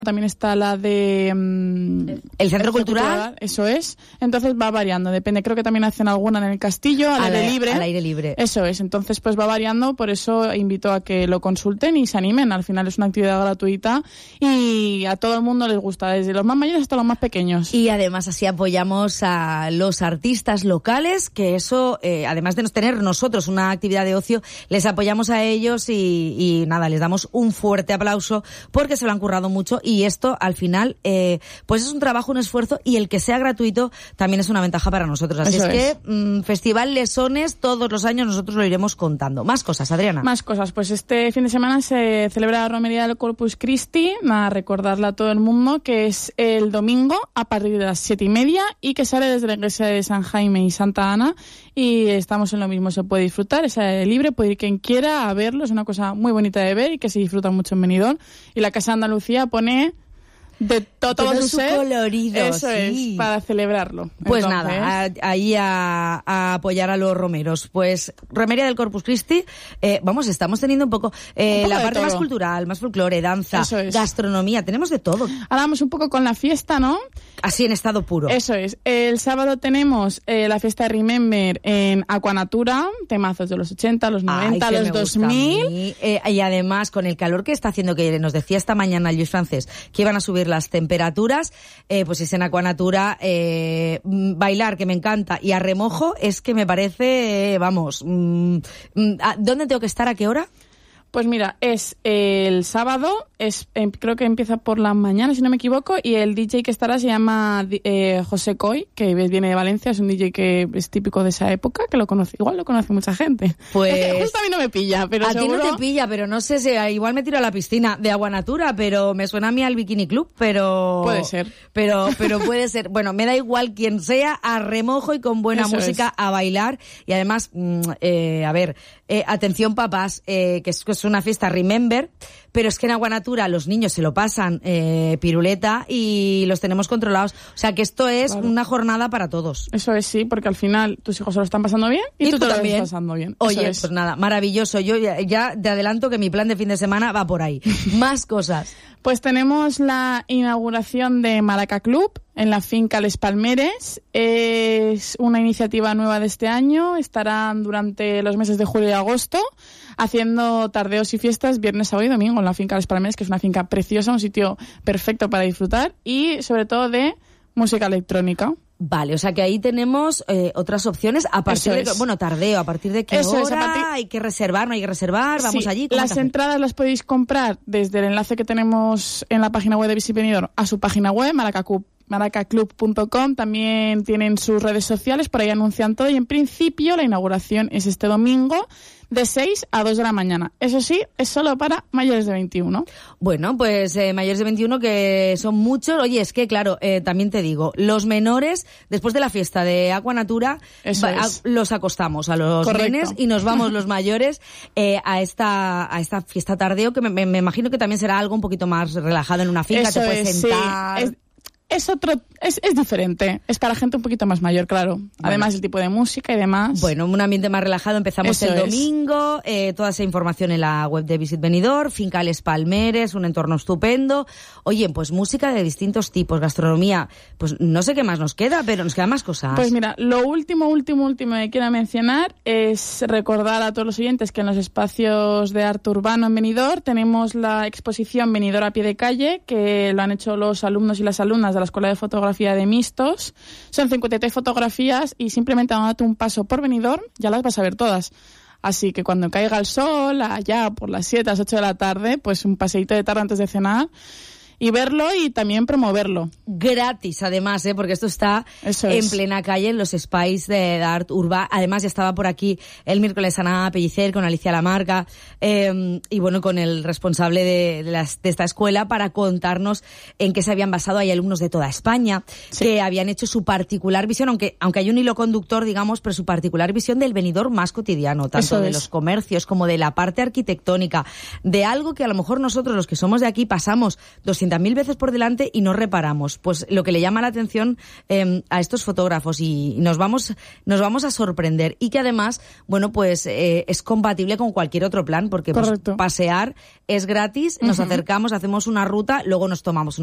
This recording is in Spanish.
también está la de... ¿El Centro Cultural? Eso es. Entonces va variando, depende. Creo que también hacen alguna en el Castillo, al aire libre. Al aire libre. Eso es. Entonces pues va variando, por eso invito a que lo consulten y se animen. Al final es una actividad gratuita y a todo el mundo les gusta, desde los más mayores hasta los más pequeños. Y además así apoyamos a los artistas locales, que eso, además de tener nosotros una actividad de ocio, les apoyamos a ellos y nada, les damos un fuerte aplauso porque se lo han currado mucho. Y esto, al final, pues es un trabajo, un esfuerzo, y el que sea gratuito también es una ventaja para nosotros. Así es que Festival Lesones, todos los años nosotros lo iremos contando. Más cosas, Adriana. Más cosas. Pues este fin de semana se celebra la romería del Corpus Christi, a recordarla a todo el mundo, que es el domingo a partir de las 7:30 y que sale desde la iglesia de San Jaime y Santa Ana, y estamos en lo mismo, se puede disfrutar, es libre, puede ir quien quiera a verlo, es una cosa muy bonita de ver y que se disfruta mucho en Benidorm. Y la Casa de Andalucía pone de todo su colorido. Eso es, para celebrarlo. Pues entonces, nada, ahí a apoyar a los romeros. Pues romería del Corpus Christi, estamos teniendo un poco la parte más cultural, más folclore, danza, gastronomía, tenemos de todo. Ahora vamos un poco con la fiesta, ¿no? Así en estado puro. Eso es. El sábado tenemos la fiesta de Remember en Aquanatura, temazos de los 80, los 90, los 2000. Y además, con el calor que está haciendo, que nos decía esta mañana Luis Francés, que iban a subir las temperaturas, pues es en Aquanatura, bailar, que me encanta, y a remojo es que me parece, ¿dónde tengo que estar? ¿A qué hora? Pues mira, es el sábado, creo que empieza por la mañana, si no me equivoco, y el DJ que estará se llama José Coy, que viene de Valencia, es un DJ que es típico de esa época, que lo conoce mucha gente. Pues justo a mí no me pilla, pero a seguro... ti no te pilla, pero no sé si igual me tiro a la piscina de Aguanatura, pero me suena a mí al Bikini Club, pero... Puede ser. Pero puede ser. Bueno, me da igual quien sea, a remojo y con buena música a bailar. Y además, atención papás, que es una fiesta Remember, pero es que en Aguanatura los niños se lo pasan piruleta y los tenemos controlados. O sea que esto es una jornada para todos. Eso es, sí, porque al final tus hijos se lo están pasando bien y tú te lo estás pasando bien. Oye, pues nada, maravilloso. Yo ya te adelanto que mi plan de fin de semana va por ahí. Más cosas. Pues tenemos la inauguración de Maraca Club en la finca Les Palmeres. Es una iniciativa nueva de este año. Estarán durante los meses de julio y agosto haciendo tardeos y fiestas viernes, sábado y domingo en la finca Les Palmeres, que es una finca preciosa, un sitio perfecto para disfrutar y sobre todo de música electrónica. Vale, o sea que ahí tenemos otras opciones a partir de... Bueno, tardeo, ¿a partir de qué hora? ¿Hay que reservar, no hay que reservar? ¿Vamos allí? Las entradas las podéis comprar desde el enlace que tenemos en la página web de Visit Benidorm a su página web, maracaclub.com. También tienen sus redes sociales, por ahí anuncian todo y en principio la inauguración es este domingo de 6 a 2 de la mañana. Eso sí, es solo para mayores de 21. Bueno, pues mayores de 21 que son muchos. Oye, es que claro, también te digo, los menores, después de la fiesta de Aquanatura, los acostamos a los nenes y nos vamos los mayores a esta fiesta tardeo, que me imagino que también será algo un poquito más relajado en una finca, eso te puedes sentar... Sí. Es diferente, es para gente un poquito más mayor, claro. Bueno. Además el tipo de música y demás. Bueno, un ambiente más relajado. Empezamos el domingo, toda esa información en la web de Visit Benidorm, finca Les Palmeres, un entorno estupendo. Oye, pues música de distintos tipos, gastronomía, pues no sé qué más nos queda, pero nos quedan más cosas. Pues mira, lo último que quiero mencionar es recordar a todos los oyentes que en los espacios de arte urbano en Benidorm tenemos la exposición Benidorm a pie de calle, que lo han hecho los alumnos y las alumnas de la Escuela de Fotografía de Mistos. Son 53 fotografías y simplemente dándote un paso por Benidorm ya las vas a ver todas. Así que cuando caiga el sol, allá por las 7, las 8 de la tarde, pues un paseíto de tarde antes de cenar y verlo y también promoverlo. Gratis, además, porque esto está en plena calle, en los Spice de Art Urba. Además, ya estaba por aquí el miércoles Ana Pellicer con Alicia Lamarca y bueno, con el responsable de esta escuela para contarnos en qué se habían basado. Hay alumnos de toda España que habían hecho su particular visión, aunque hay un hilo conductor, digamos, pero su particular visión del Benidorm más cotidiano, tanto de los comercios como de la parte arquitectónica, de algo que a lo mejor nosotros, los que somos de aquí, pasamos 200 200.000 veces por delante y no reparamos. Pues lo que le llama la atención a estos fotógrafos, y nos vamos a sorprender, y que además, bueno, pues es compatible con cualquier otro plan, porque pues, pasear es gratis, nos acercamos, hacemos una ruta, luego nos tomamos